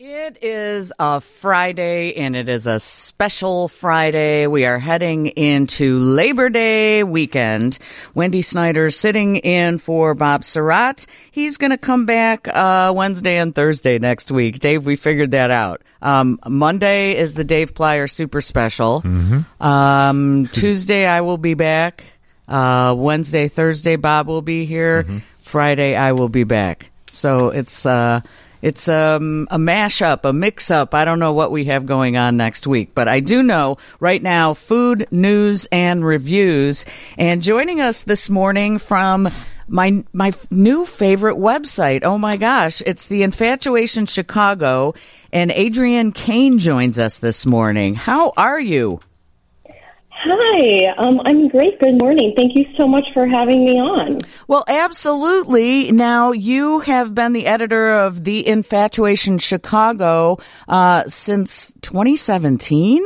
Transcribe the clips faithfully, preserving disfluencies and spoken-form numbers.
It is a Friday, and it is a special Friday. We are heading into Labor Day weekend. Wendy Snyder's sitting in for Bob Surratt. He's going to come back uh, Wednesday and Thursday next week. Dave, we figured that out. Um, Monday is the Dave Plyer Super Special. Mm-hmm. Um, Tuesday, I will be back. Uh, Wednesday, Thursday, Bob will be here. Mm-hmm. Friday, I will be back. So it's... Uh, It's um, a mashup, a mix-up. I don't know what we have going on next week, but I do know right now food, news, and reviews. And joining us this morning from my my new favorite website, oh my gosh, it's the Infatuation Chicago, and Adrienne Kane joins us this morning. How are you? Hi, um, I'm great. Good morning. Thank you so much for having me on. Well, absolutely. Now, you have been the editor of The Infatuation Chicago uh, since twenty seventeen?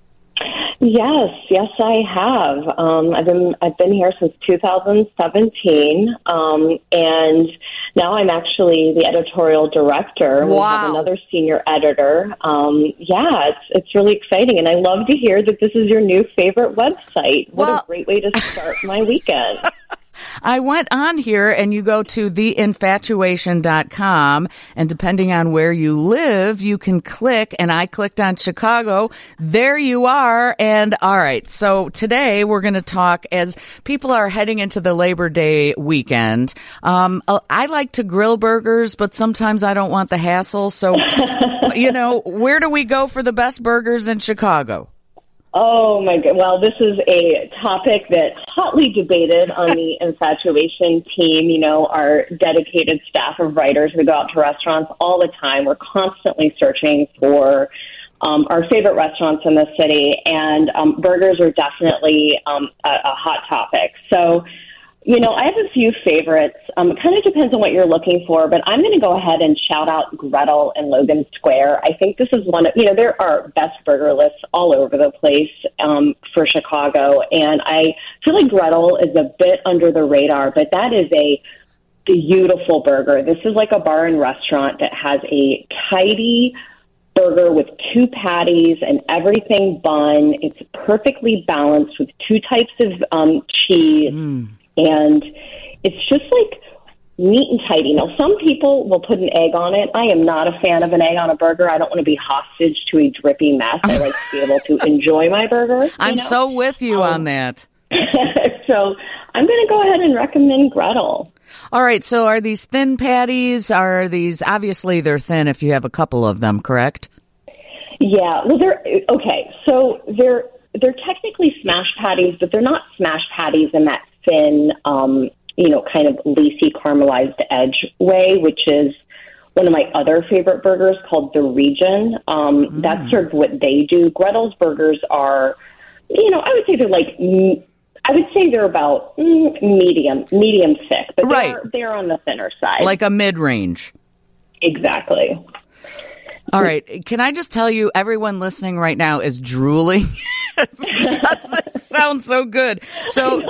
Yes, yes, I have. Um, I've been I've been here since two thousand seventeen, um, and now I'm actually the editorial director. Wow. We have another senior editor. Um, yeah, it's it's really exciting, and I love to hear that this is your new favorite website. What well, a great way to start my weekend. I went on here, and you go to the infatuation dot com, and depending on where you live, you can click, and I clicked on Chicago. There you are. And all right, so today we're going to talk as people are heading into the Labor Day weekend. Um, I like to grill burgers, but sometimes I don't want the hassle. So, you know, where do we go for the best burgers in Chicago? Oh, my God. Well, this is a topic that hotly debated on the Infatuation team. You know, our dedicated staff of writers, we go out to restaurants all the time. We're constantly searching for um, our favorite restaurants in the city, and um, burgers are definitely um, a, a hot topic. So, you know, I have a few favorites. Um, it kind of depends on what you're looking for, but I'm going to go ahead and shout out Gretel and Logan Square. I think this is one of, you know, there are best burger lists all over the place um, for Chicago, and I feel like Gretel is a bit under the radar, but that is a beautiful burger. This is like a bar and restaurant that has a tidy burger with two patties and everything bun. It's perfectly balanced with two types of um, cheese. Mm. And it's just like neat and tidy. Now, some people will put an egg on it. I am not a fan of an egg on a burger. I don't want to be hostage to a drippy mess. I like to be able to enjoy my burger. I'm know? so with you um, um, on that. So I'm going to go ahead and recommend Gretel. All right. So are these thin patties? Are these, obviously they're thin if you have a couple of them, correct? Yeah. Well, they're, okay. So they're, they're technically smash patties, but they're not smash patties in that thin, um, you know, kind of lacy caramelized edge way, which is one of my other favorite burgers called The Region. Um, mm. That's sort of what they do. Gretel's burgers are, you know, I would say they're like, I would say they're about mm, medium, medium thick, but right. they're, they're on the thinner side. Like a mid-range. Exactly. All right. Can I just tell you, everyone listening right now is drooling because this sounds so good. So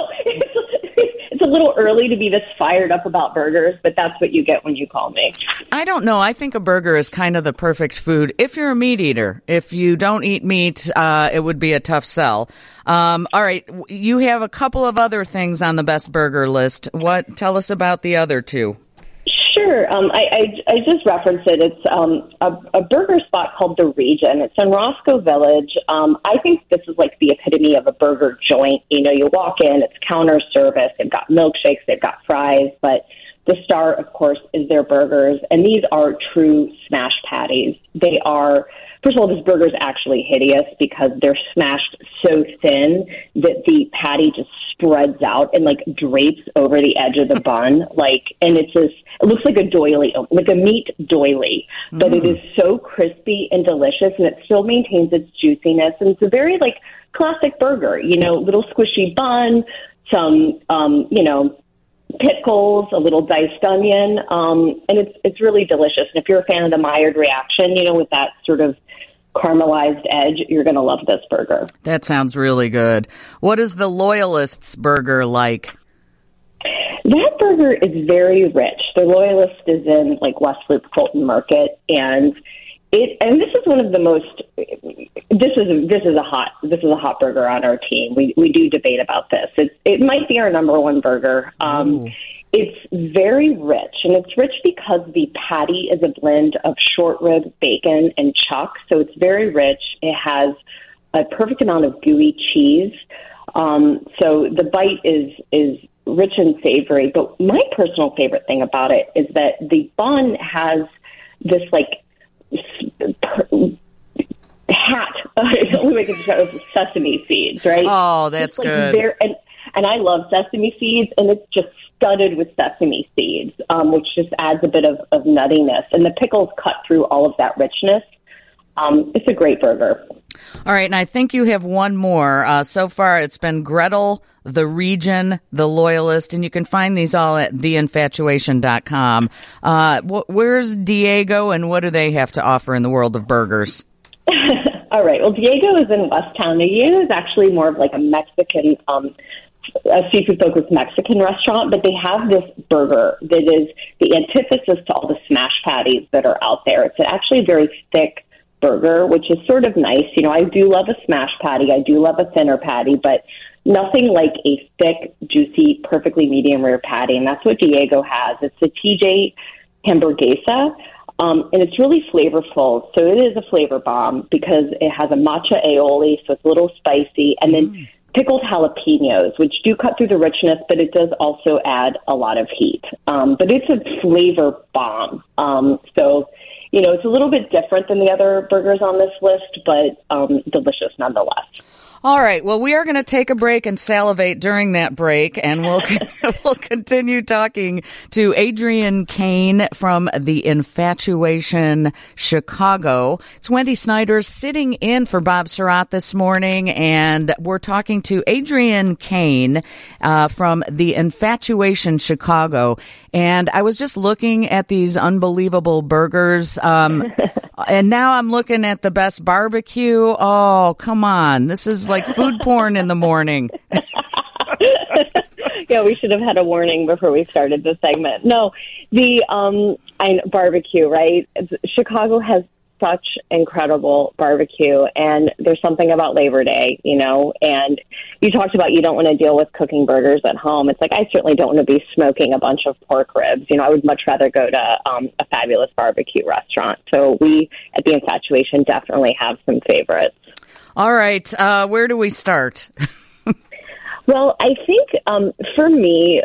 it's a little early to be this fired up about burgers, but that's what you get when you call me. I don't know. I think a burger is kind of the perfect food if you're a meat eater. If you don't eat meat, uh, it would be a tough sell. Um, all right. You have a couple of other things on the best burger list. What? Tell us about the other two. Sure. Um, I, I, I just referenced it. It's um, a, a burger spot called The Region. It's in Roscoe Village. Um, I think this is like the epitome of a burger joint. You know, you walk in, it's counter service. They've got milkshakes, they've got fries, but the star, of course, is their burgers. And these are true smash patties. They are, first of all, this burger is actually hideous because they're smashed so thin that the patty just spreads out and like drapes over the edge of the bun. Like, and it's just, it looks like a doily, like a meat doily, but mm. it is so crispy and delicious, and it still maintains its juiciness. And it's a very like classic burger, you know, little squishy bun, some, um, you know, pickles, a little diced onion, um, and it's it's really delicious. And if you're a fan of the Maillard reaction, you know, with that sort of caramelized edge, you're going to love this burger. That sounds really good. What is the Loyalists burger like? That burger is very rich. The Loyalist is in like West Loop Fulton Market, and It, and this is one of the most. This is this is a hot this is a hot burger on our team. We we do debate about this. It's it might be our number one burger. Um, it's very rich, and it's rich because the patty is a blend of short rib, bacon, and chuck. So it's very rich. It has a perfect amount of gooey cheese. Um, so the bite is is rich and savory. But my personal favorite thing about it is that the bun has this like. hat of sesame seeds, right? Oh, that's like good. Very, and, and I love sesame seeds, and it's just studded with sesame seeds, um, which just adds a bit of, of nuttiness. And the pickles cut through all of that richness. Um, it's a great burger. All right, and I think you have one more. Uh, so far, it's been Gretel, The Region, The Loyalist, and you can find these all at the infatuation dot com. Uh, wh- where's Diego, and what do they have to offer in the world of burgers? All right, well, Diego is in Westtown. Diego is actually more of like a Mexican, um, a seafood-focused Mexican restaurant, but they have this burger that is the antithesis to all the smash patties that are out there. It's actually a very thick burger, which is sort of nice. You know, I do love a smash patty. I do love a thinner patty, but nothing like a thick, juicy, perfectly medium rare patty. And that's what Diego has. It's a T J Hamburguesa, um, and it's really flavorful. So it is a flavor bomb because it has a matcha aioli, so it's a little spicy, and then mm. pickled jalapenos, which do cut through the richness, but it does also add a lot of heat. Um, but it's a flavor bomb. Um, so You know, it's a little bit different than the other burgers on this list, but um, delicious nonetheless. All right. Well, we are going to take a break and salivate during that break, and we'll we'll continue talking to Adrienne Kane from The Infatuation Chicago. It's Wendy Snyder sitting in for Bob Surratt this morning, and we're talking to Adrienne Kane uh, from The Infatuation Chicago. And I was just looking at these unbelievable burgers, um, and now I'm looking at the best barbecue. Oh, come on. This is like food porn in the morning. Yeah, we should have had a warning before we started the segment. No, the um, I, barbecue, right? Chicago has such incredible barbecue, and there's something about Labor Day, you know, and you talked about you don't want to deal with cooking burgers at home. It's like, I certainly don't want to be smoking a bunch of pork ribs. You know, I would much rather go to um, a fabulous barbecue restaurant. So we at The Infatuation definitely have some favorites. All right. Uh, where do we start? Well, I think um, for me,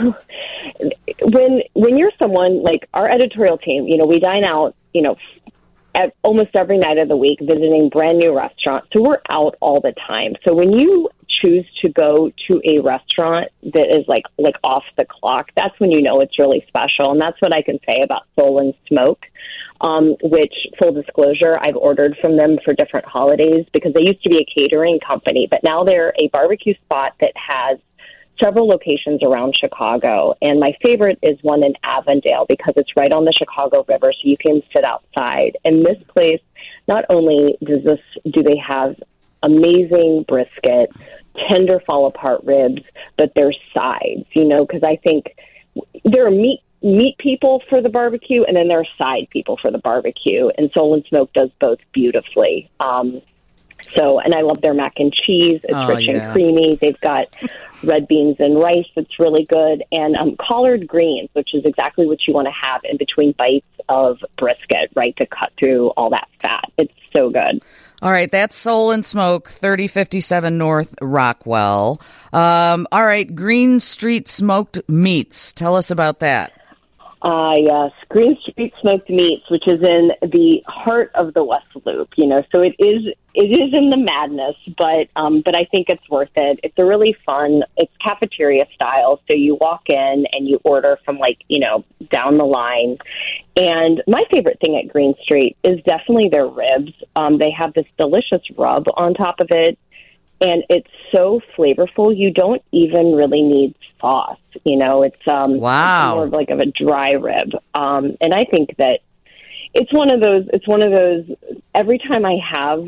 when when you're someone like our editorial team, you know, we dine out, you know, at almost every night of the week, visiting brand new restaurants. So we're out all the time. So when you choose to go to a restaurant that is like like off the clock, that's when you know it's really special. And that's what I can say about Soul and Smoke, um, which, full disclosure, I've ordered from them for different holidays because they used to be a catering company, but now they're a barbecue spot that has several locations around Chicago. And my favorite is one in Avondale because it's right on the Chicago River, so you can sit outside. And this place, not only does this, do they have amazing brisket, tender fall-apart ribs, but their sides, you know, because I think there are meat meat people for the barbecue, and then there are side people for the barbecue. And Soul and Smoke does both beautifully. Um, so, and I love their mac and cheese. It's oh, rich yeah. and creamy. They've got red beans and rice that's really good, and um, collard greens, which is exactly what you want to have in between bites of brisket, right, to cut through all that fat. It's so good. All right, that's Soul and Smoke, thirty fifty-seven North Rockwell. Um, all right, Green Street Smoked Meats. Tell us about that. Ah, uh, yes, Green Street Smoked Meats, which is in the heart of the West Loop. You know, so it is it is in the madness, but um, but I think it's worth it. It's a really fun. It's cafeteria style, so you walk in and you order from like you know down the line. And my favorite thing at Green Street is definitely their ribs. Um, they have this delicious rub on top of it, and it's so flavorful. You don't even really need sauce. You know, it's um, wow. it's more of like of a dry rib. Um, and I think that it's one of those. It's one of those. Every time I have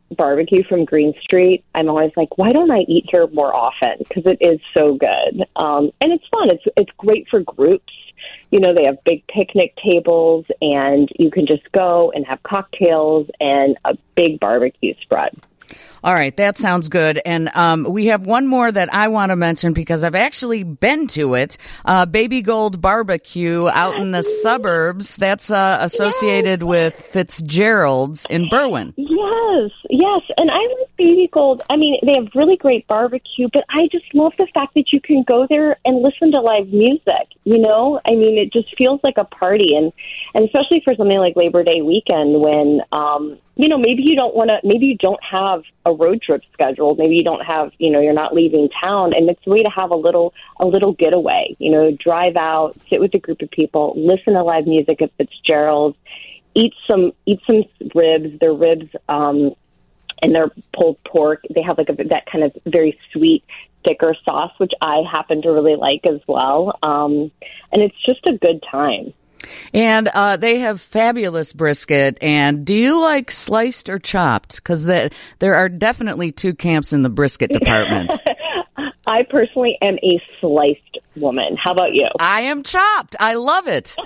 barbecue from Green Street, I'm always like, why don't I eat here more often? Because it is so good. Um, and it's fun. It's it's great for groups. You know, they have big picnic tables, and you can just go and have cocktails and a big barbecue spread. All right, that sounds good. And um, we have one more that I want to mention because I've actually been to it. Uh, Baby Gold Barbecue out in the suburbs. That's uh, associated yes. with Fitzgerald's in Berwyn. Yes, yes. And I like Baby Gold. I mean, they have really great barbecue, but I just love the fact that you can go there and listen to live music. You know, I mean, it just feels like a party. And, and especially for something like Labor Day weekend when, um, you know, maybe you don't want to, maybe you don't have a road trip scheduled. Maybe you don't have, you know, you're not leaving town. And it's a way to have a little, a little getaway, you know, drive out, sit with a group of people, listen to live music at Fitzgerald's, eat some, eat some ribs, their ribs, um, and their pulled pork. They have like a, that kind of very sweet, thicker sauce, which I happen to really like as well. Um, and it's just a good time. And uh, they have fabulous brisket. And do you like sliced or chopped? Because the, there are definitely two camps in the brisket department. I personally am a sliced woman. How about you? I am chopped. I love it.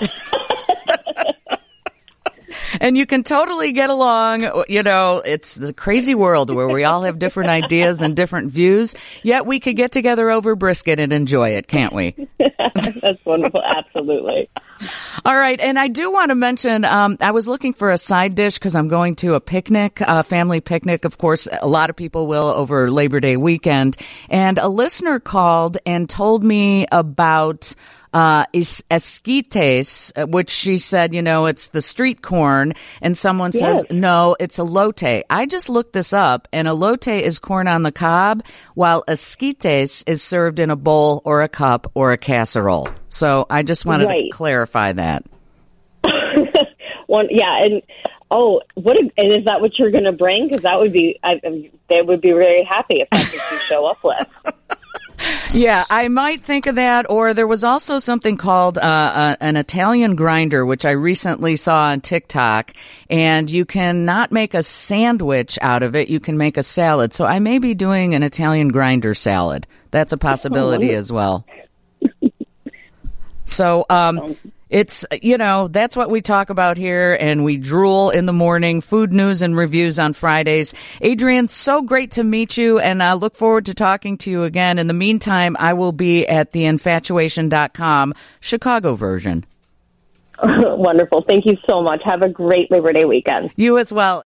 And you can totally get along. You know, it's the crazy world where we all have different ideas and different views, yet we could get together over brisket and enjoy it, can't we? That's wonderful. Absolutely. All right. And I do want to mention, um, I was looking for a side dish because I'm going to a picnic, a family picnic. Of course, a lot of people will over Labor Day weekend. And a listener called and told me about Uh, is esquites, which she said, you know, it's the street corn, and someone yes. says, no, it's elote. I just looked this up, and elote is corn on the cob, while esquites is served in a bowl or a cup or a casserole. So I just wanted right. to clarify that. One, yeah, and oh, what? A, and is that what you're going to bring? Because that would be, I, they would be very happy if that's what you show up with. Yeah, I might think of that. Or there was also something called uh, uh, an Italian grinder, which I recently saw on TikTok. And you can not make a sandwich out of it. You can make a salad. So I may be doing an Italian grinder salad. That's a possibility as well. So um, it's, you know, that's what we talk about here, and we drool in the morning, food news and reviews on Fridays. Adrienne, so great to meet you, and I look forward to talking to you again. In the meantime, I will be at the infatuation dot com Chicago version. Wonderful. Thank you so much. Have a great Labor Day weekend. You as well.